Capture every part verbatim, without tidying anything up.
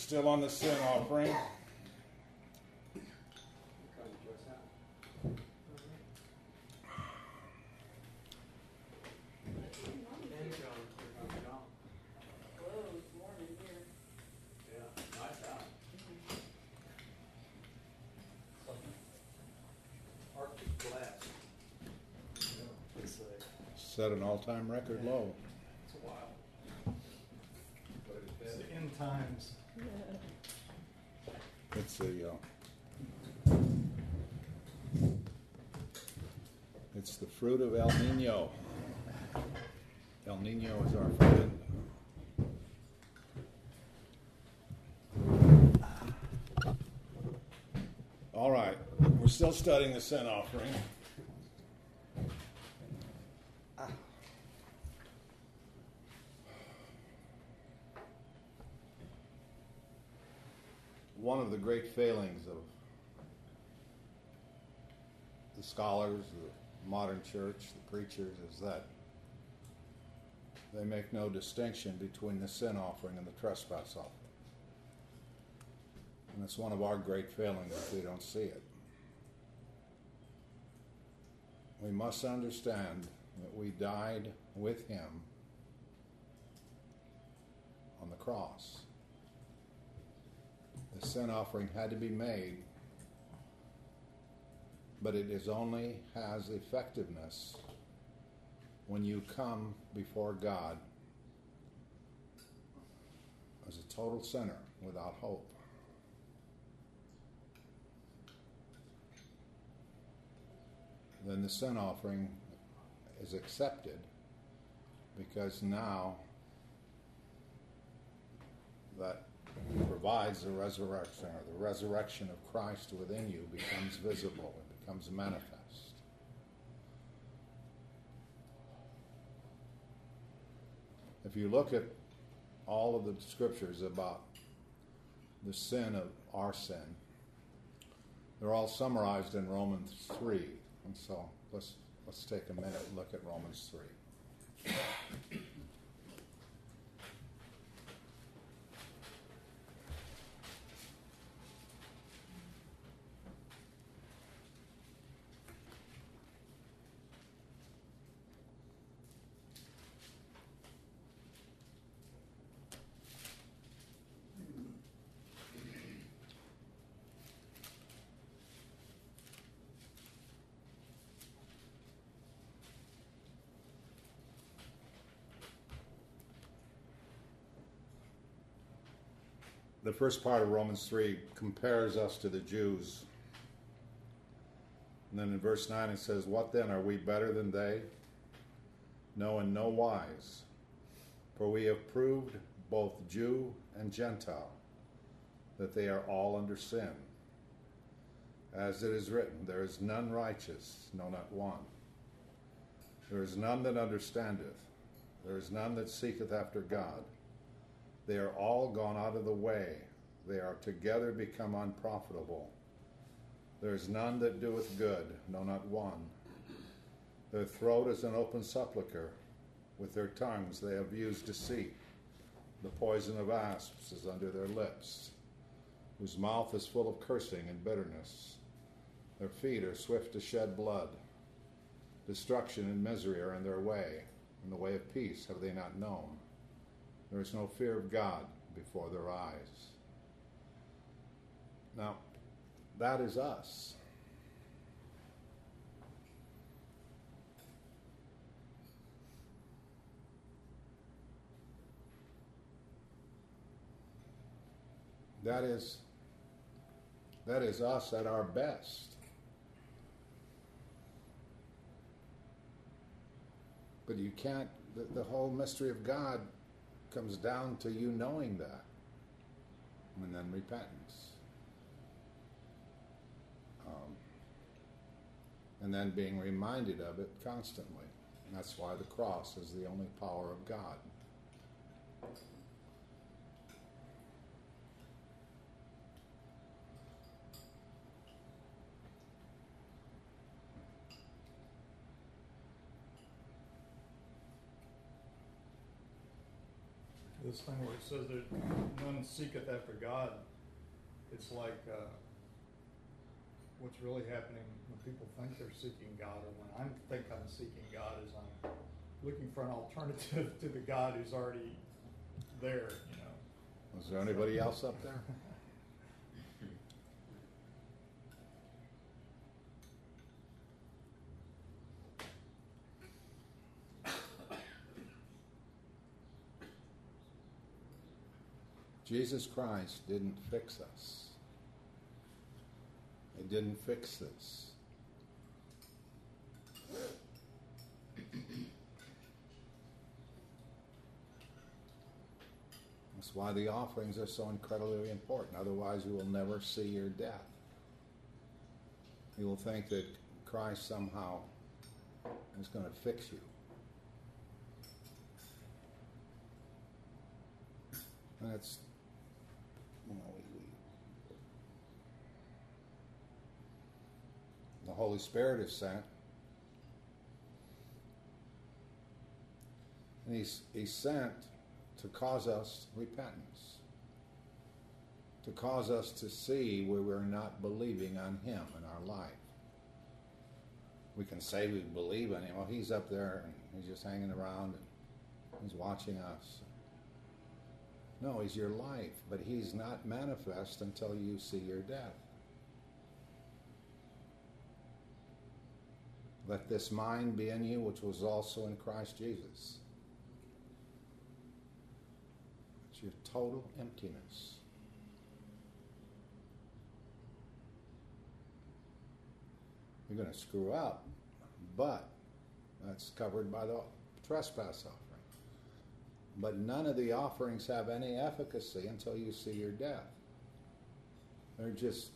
Still on the sin offering. Set an all-time record low. It's a while. It's the end times. It's the uh, it's the fruit of El Nino. El Nino is our friend. All right, we're still studying the sin offering. One of the great failings of the scholars, the modern church, the preachers, is that they make no distinction between the sin offering and the trespass offering. And it's one of our great failings if we don't see it. We must understand that we died with him on the cross. The sin offering had to be made, but it is only has effectiveness when you come before God as a total sinner without hope. Then the sin offering is accepted, because now that provides the resurrection, or the resurrection of Christ within you becomes visible, it becomes manifest. If you look at all of the scriptures about the sin of our sin, they're all summarized in Romans three. And so let's let's take a minute and look at Romans three. The first part of Romans three compares us to the Jews. And then in verse nine it says, "What then, are we better than they? No, in no wise. For we have proved, both Jew and Gentile, that they are all under sin. As it is written, there is none righteous, no, not one. There is none that understandeth. There is none that seeketh after God. They are all gone out of the way. They are together become unprofitable. There is none that doeth good, no, not one. Their throat is an open sepulchre. With their tongues they have used deceit. The poison of asps is under their lips, whose mouth is full of cursing and bitterness. Their feet are swift to shed blood. Destruction and misery are in their way, and the way of peace have they not known. There is no fear of God before their eyes." Now, that is us. That is, that is us at our best. But you can't, the, the whole mystery of God comes down to you knowing that, and then repentance, um, and then being reminded of it constantly. And that's why the cross is the only power of God. this thing where it says that none seeketh after God. It's like uh, what's really happening when people think they're seeking God, or when I think I'm seeking God, is I'm looking for an alternative to the God who's already there, you know. Is there anybody else up there? Jesus Christ didn't fix us. He didn't fix this. That's why the offerings are so incredibly important. Otherwise, you will never see your death. You will think that Christ somehow is going to fix you. And it's, you know, we, we, the Holy Spirit is sent. And he's, he's sent to cause us repentance, to cause us to see where we're not believing on Him in our life. We can say we believe in Him. Well, He's up there and He's just hanging around and He's watching us. No, He's your life, but He's not manifest until you see your death. Let this mind be in you, which was also in Christ Jesus. It's your total emptiness. You're going to screw up, but that's covered by the trespass offering. But none of the offerings have any efficacy until you see your death. They're just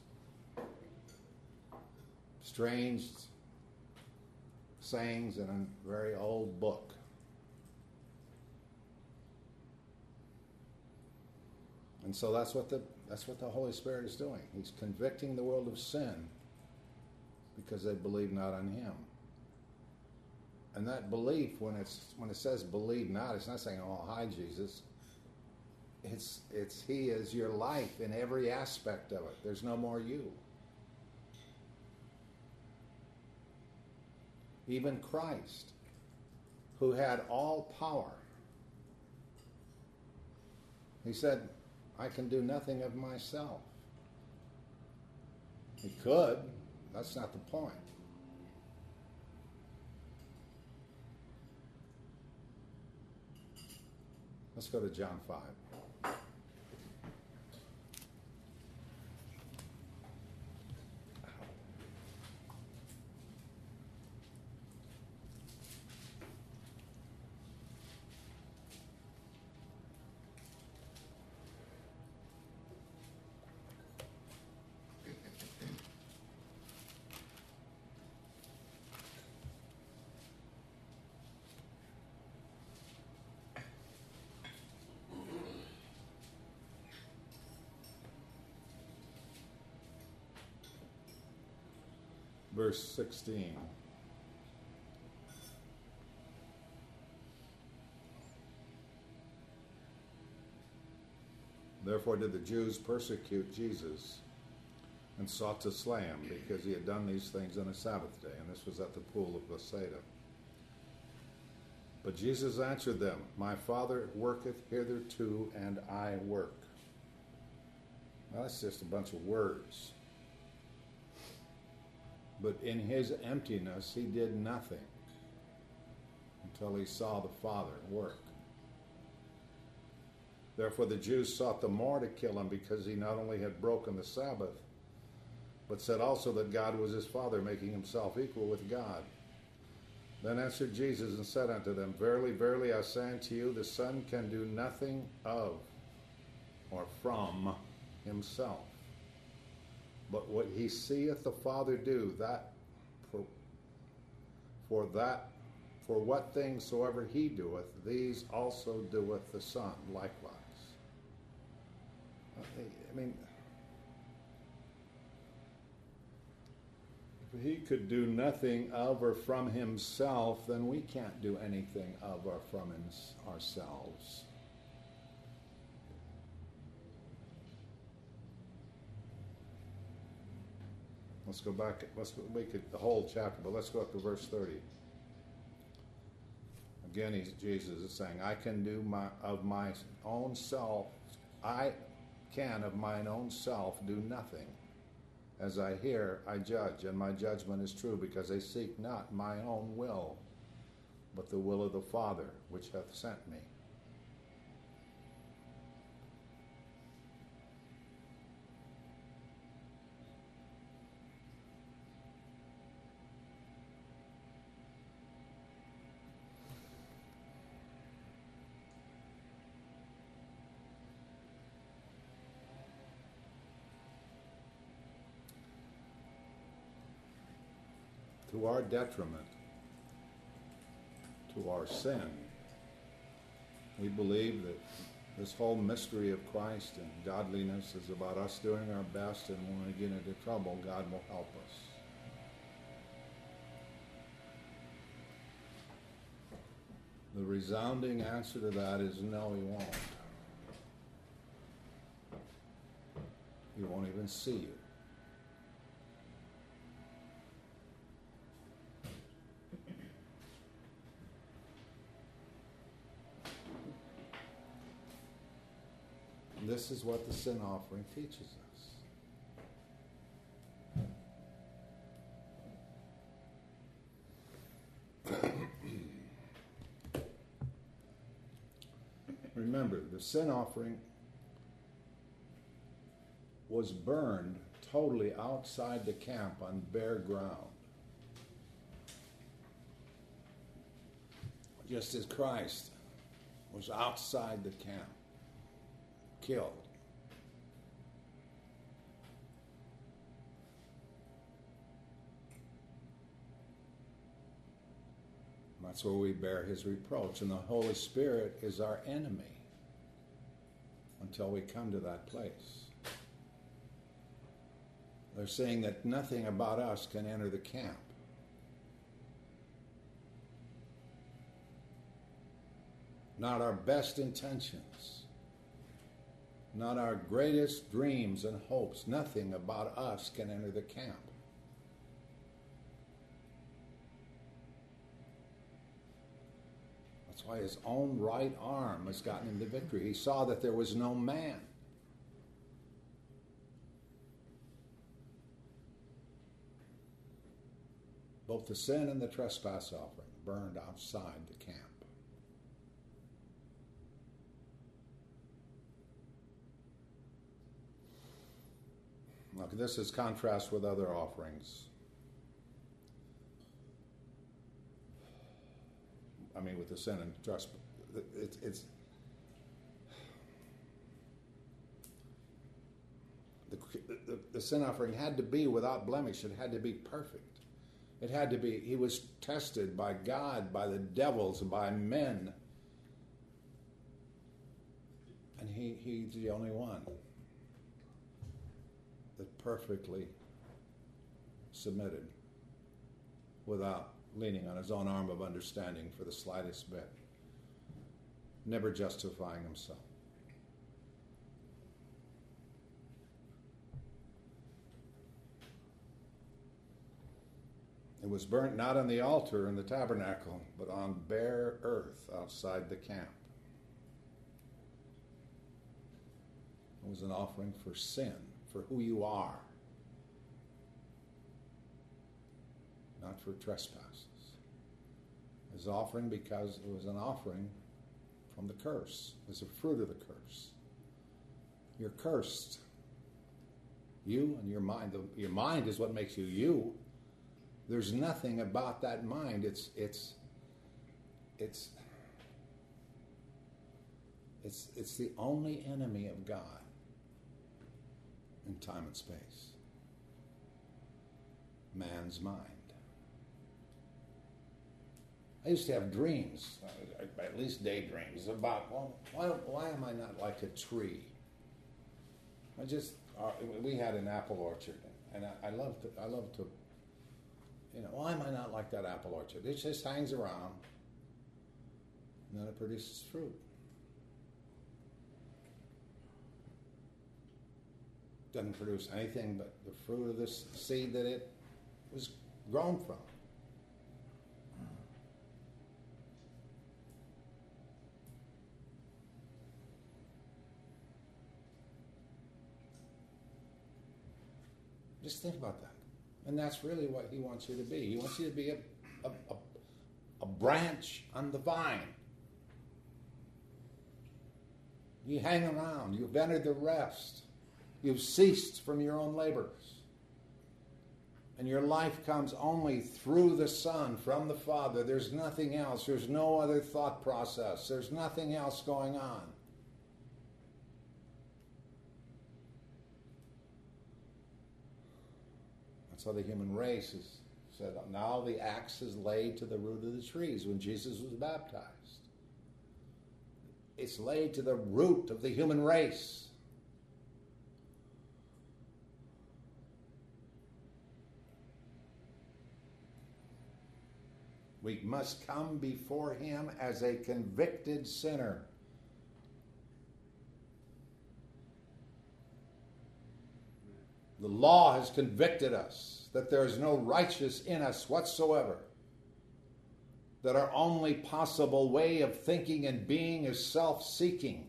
strange sayings in a very old book. And so that's what the that's what the Holy Spirit is doing. He's convicting the world of sin because they believe not on Him. And that belief, when it's when it says believe not, it's not saying, oh, hi, Jesus. It's it's He is your life in every aspect of it. There's no more you. Even Christ, who had all power, He said, I can do nothing of myself. He could. That's not the point. Let's go to John five. Verse sixteen. Therefore did the Jews persecute Jesus and sought to slay him, because he had done these things on a Sabbath day, and this was at the pool of Bethsaida. But Jesus answered them, My Father worketh hitherto, and I work. Now that's just a bunch of words. But in his emptiness, he did nothing until he saw the Father work. Therefore the Jews sought the more to kill him, because he not only had broken the Sabbath, but said also that God was his Father, making himself equal with God. Then answered Jesus and said unto them, Verily, verily, I say unto you, the Son can do nothing of or from himself. But what he seeth the Father do, that for, for that, for what things soever he doeth, these also doeth the Son likewise. I mean, if he could do nothing of or from himself, then we can't do anything of or from ourselves. Let's go back. Let's make it the whole chapter, but let's go up to verse thirty. Again, he's, Jesus is saying, I can do my of my own self, I can of mine own self do nothing. As I hear, I judge, and my judgment is true, because I seek not my own will, but the will of the Father, which hath sent me. To our detriment, to our sin, we believe that this whole mystery of Christ and godliness is about us doing our best, and when we get into trouble, God will help us. The resounding answer to that is no, He won't. He won't even see you. This is what the sin offering teaches us. Remember, the sin offering was burned totally outside the camp on bare ground. Just as Christ was outside the camp, killed. That's where we bear His reproach, and the Holy Spirit is our enemy until we come to that place. They're saying that nothing about us can enter the camp. Not our best intentions. Not our greatest dreams and hopes. Nothing about us can enter the camp. That's why his own right arm has gotten into victory. He saw that there was no man. Both the sin and the trespass offering burned outside the camp. Look, this is contrast with other offerings. I mean, with the sin and trespass. It's, it's the, the, the sin offering had to be without blemish. It had to be perfect. It had to be, he was tested by God, by the devils, and by men. And he, he's the only one that perfectly submitted without leaning on his own arm of understanding for the slightest bit, never justifying himself. It was burnt not on the altar in the tabernacle, but on bare earth outside the camp. It was an offering for sin, for who you are, not for trespasses. It was offering because it was an offering from the curse. It was a fruit of the curse. You're cursed. You and your mind. Your mind is what makes you you. There's nothing about that mind. It's it's it's it's it's the only enemy of God in time and space. Man's mind. I used to have dreams, at least daydreams, about, well, why, why am I not like a tree? I just, uh, we had an apple orchard, and I, I love to, I love to, you know, why am I not like that apple orchard? It just hangs around, and then it produces fruit. doesn't produce anything but the fruit of this seed that it was grown from. Just think about that. And that's really what he wants you to be. He wants you to be a, a, a, a branch on the vine. You hang around. You've entered the rest. You've ceased from your own labors. And your life comes only through the Son, from the Father. There's nothing else. There's no other thought process. There's nothing else going on. So the human race is said, now the axe is laid to the root of the trees when Jesus was baptized. It's laid to the root of the human race. We must come before him as a convicted sinner. The law has convicted us that there is no righteous in us whatsoever, that our only possible way of thinking and being is self-seeking.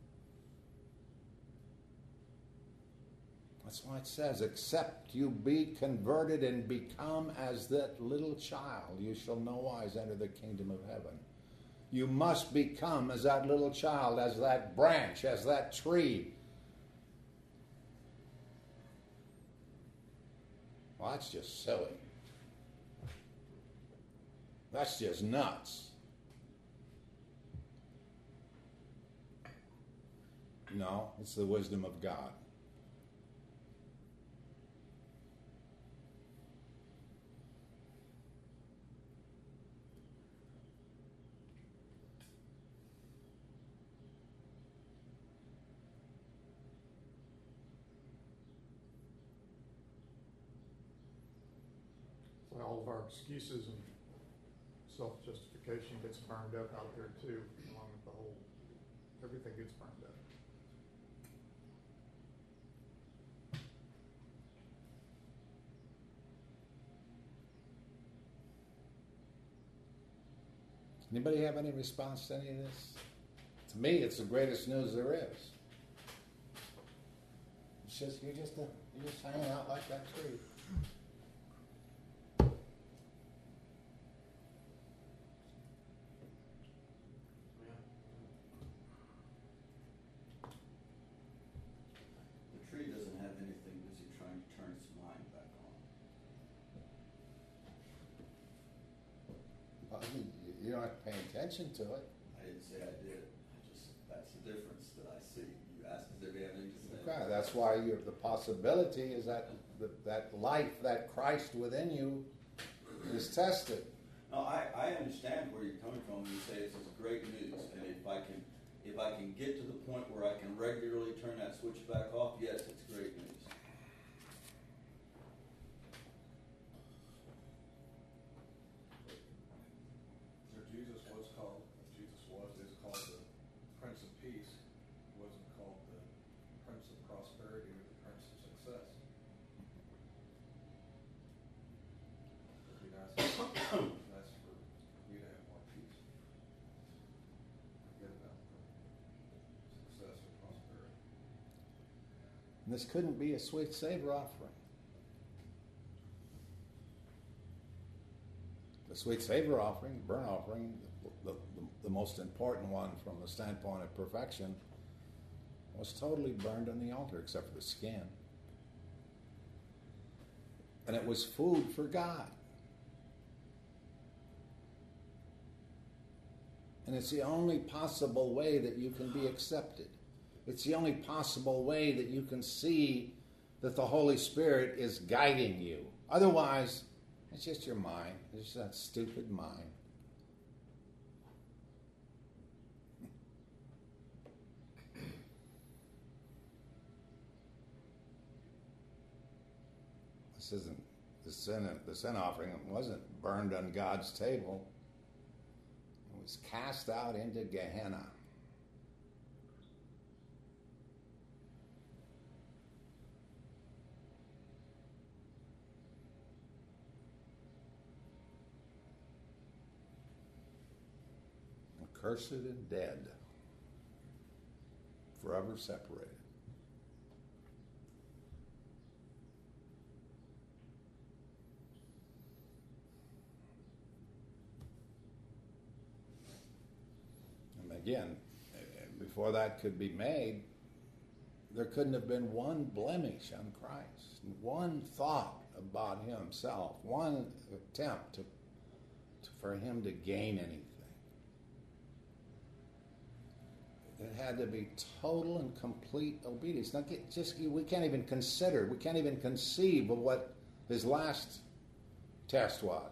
That's why it says, except you be converted and become as that little child, you shall no wise enter the kingdom of heaven. You must become as that little child, as that branch, as that tree. Well, that's just silly. That's just nuts. No, it's the wisdom of God. So all of our excuses and self-justification gets burned up out there too, along with the whole, everything gets burned up. Anybody have any response to any of this? To me, it's the greatest news there is. It's just you're just a, you're just hanging out like that tree. The tree doesn't have anything busy trying to turn its mind back on. Well, you, you don't have to pay attention to it. I didn't say I did. I just, that's the difference that I see. You asked if there be anything to say. Okay, that's why you the possibility is that the, that life, that Christ within you, is tested. No, I, I understand where you're coming from when you say this is great news, and if I can if I can get to the point where I can regularly turn that switch back off, yes, it's great news. So Jesus was called, Jesus was, is called the Prince of Peace. He wasn't called the Prince of Prosperity or the Prince of Success. It'd be nice, nice for you to have more peace. Forget about the success or prosperity. And this couldn't be a sweet savor offering. The sweet savor offering, the burnt offering, the, the, the most important one from the standpoint of perfection, was totally burned on the altar except for the skin. And it was food for God. And it's the only possible way that you can be accepted. It's the only possible way that you can see that the Holy Spirit is guiding you. Otherwise, it's just your mind. It's just that stupid mind. This isn't the sin. The sin offering wasn't burned on God's table. It was cast out into Gehenna. cursed and dead, forever separated. And again, before that could be made, there couldn't have been one blemish on Christ, one thought about himself, one attempt to, to, for him to gain anything. It had to be total and complete obedience. Now, just we can't even consider, we can't even conceive of what his last test was.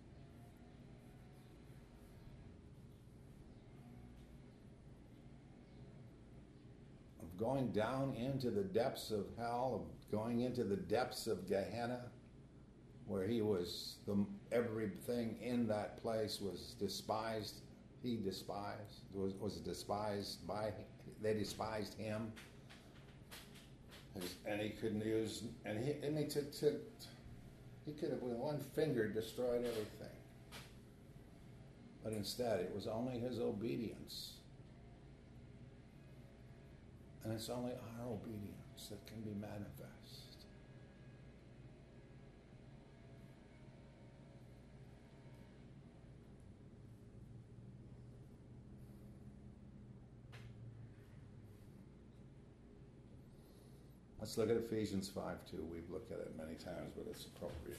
Going down into the depths of hell, going into the depths of Gehenna, where he was, the, everything in that place was despised. He despised, was, was despised by, they despised him. And he couldn't use, and he, and he, to, to, he could have with one finger destroyed everything. But instead, it was only his obedience. And it's only our obedience that can be manifest. Let's look at Ephesians five two. We've looked at it many times, but it's appropriate.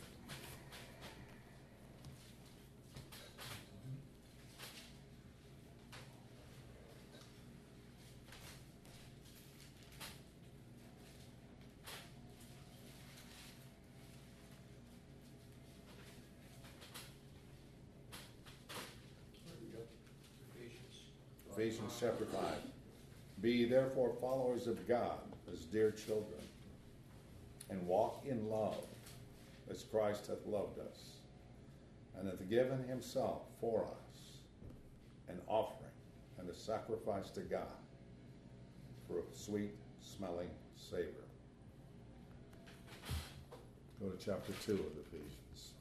Ephesians chapter five. Be ye therefore followers of God as dear children, and walk in love as Christ hath loved us, and hath given himself for us an offering and a sacrifice to God for a sweet smelling savor. Go to chapter two of Ephesians.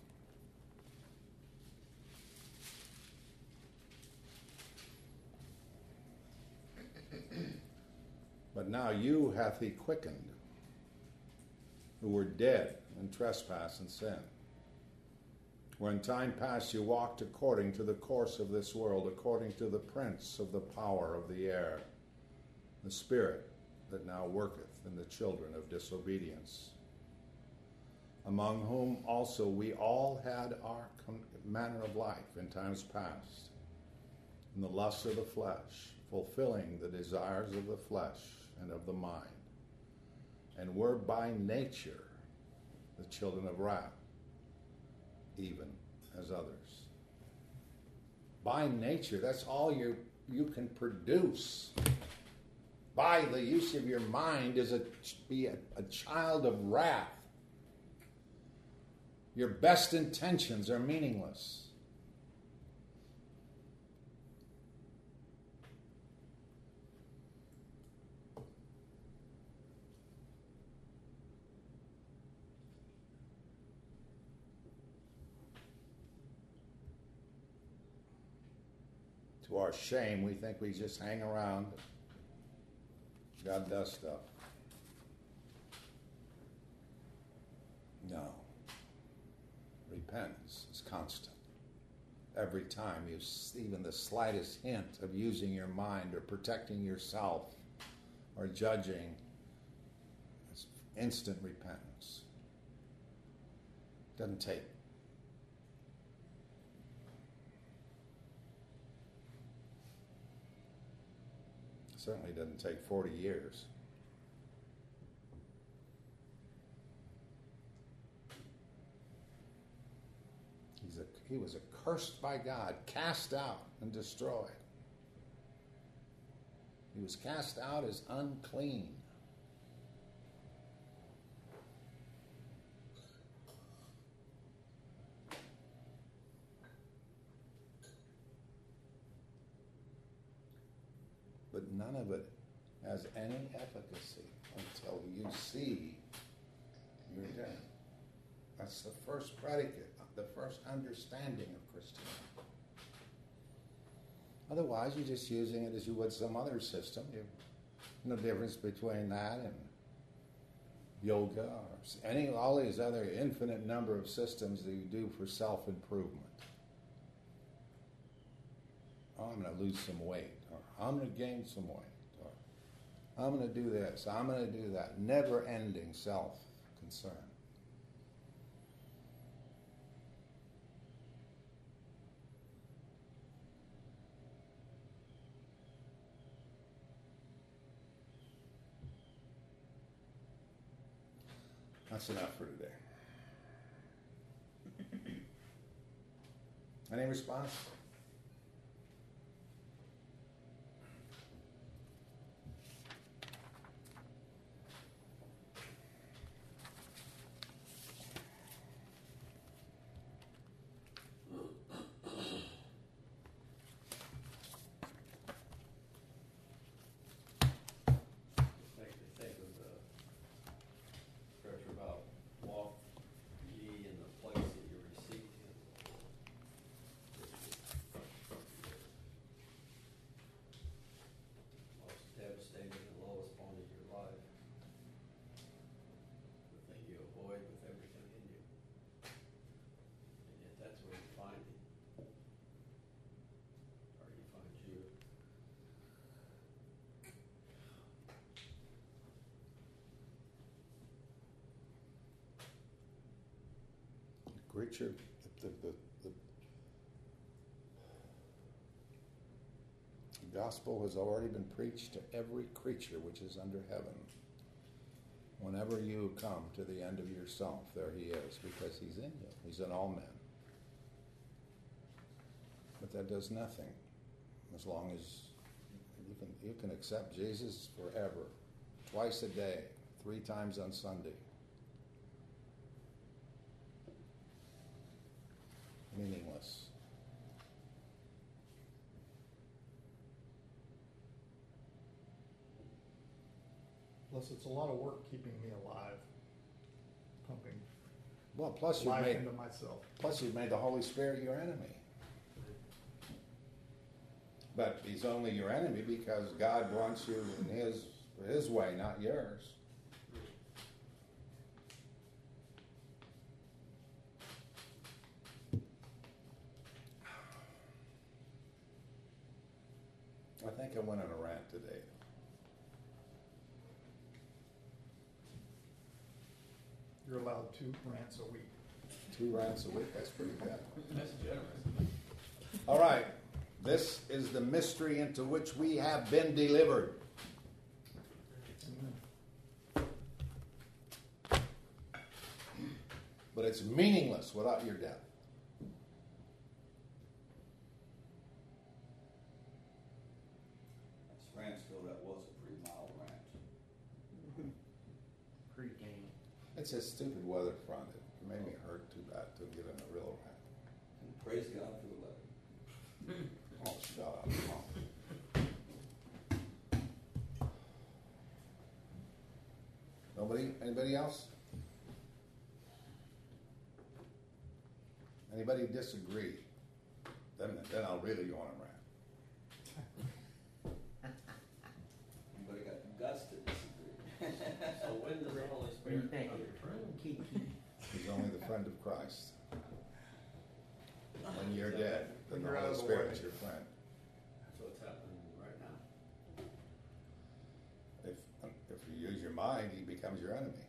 But now you hath he quickened, who were dead in trespass and sin, where in time past you walked according to the course of this world, according to the prince of the power of the air, the spirit that now worketh in the children of disobedience, among whom also we all had our manner of life in times past, in the lusts of the flesh, fulfilling the desires of the flesh and of the mind, and were by nature the children of wrath, even as others. By nature, that's all you you can produce. By the use of your mind is a be a, a child of wrath. Your best intentions are meaningless. To our shame, we think we just hang around. God does stuff. No. Repentance is constant. Every time you see even the slightest hint of using your mind or protecting yourself or judging, it's instant repentance. Doesn't take Certainly doesn't take forty years. He's a, he was accursed by God, cast out and destroyed. He was cast out as unclean. But none of it has any efficacy until you see you're dead. That's the first predicate, the first understanding of Christianity. Otherwise, you're just using it as you would some other system. You, no difference between that and yoga or any all these other infinite number of systems that you do for self-improvement. Oh, I'm going to lose some weight, or I'm going to gain some weight, or I'm going to do this, I'm going to do that. Never-ending self-concern. That's enough for today. Any response? Make me think of the scripture about walk ye in the place that you received him. Most devastating and lowest point of your life. The thing you avoid with everything in you. And yet that's where you find him. Or he finds you. Creature, the, the, the, the gospel has already been preached to every creature which is under heaven. Whenever you come to the end of yourself, there he is, because he's in you. He's in all men. But that does nothing as long as you can, you can accept Jesus forever, twice a day, three times on Sunday. Meaningless. Plus, it's a lot of work keeping me alive, pumping Well, plus you've life made into myself. plus you've made the Holy Spirit your enemy. But he's only your enemy because God wants you in his his way, not yours. I think I went on a rant today. You're allowed two rants a week. Two rants a week, that's pretty good. That's generous. All right. This is the mystery into which we have been delivered. But it's meaningless without your death. That's Ranceville, that was a pretty mild rant. Pre-game. It's a stupid weather front. It made me hurt too bad to get in a real rant. And praise God for the weather. Oh, shut up. Oh. Nobody? Anybody else? Anybody disagree? Then, then I'll really go on a rant. Anybody got the guts to disagree? So when does the Holy Spirit become your friend? Keep, He's only the friend of Christ. When you're dead, then the When you're out Holy of the Spirit way. is your friend. That's what's happening right now. If if you use your mind, he becomes your enemy.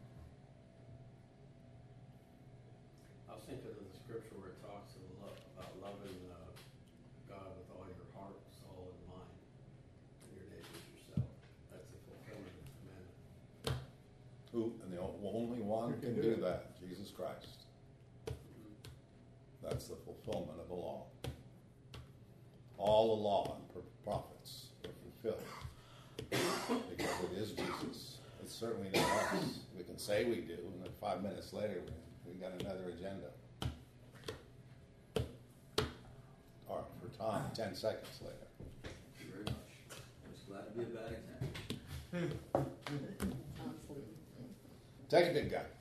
I was thinking of the scripture where it talks of lo- about loving uh, God with all your heart, soul, and mind, and your neighbors yourself. That's the fulfillment of the commandment. Who and the only one can do that, Jesus Christ. That's the fulfillment of the law. All the law and prophets are fulfilled because it is Jesus. It's certainly not us. We can say we do, and then five minutes later we, we got another agenda. Or for Tom, ten seconds later. Thank you very much. I was glad to be a bad example. Take it, big guy.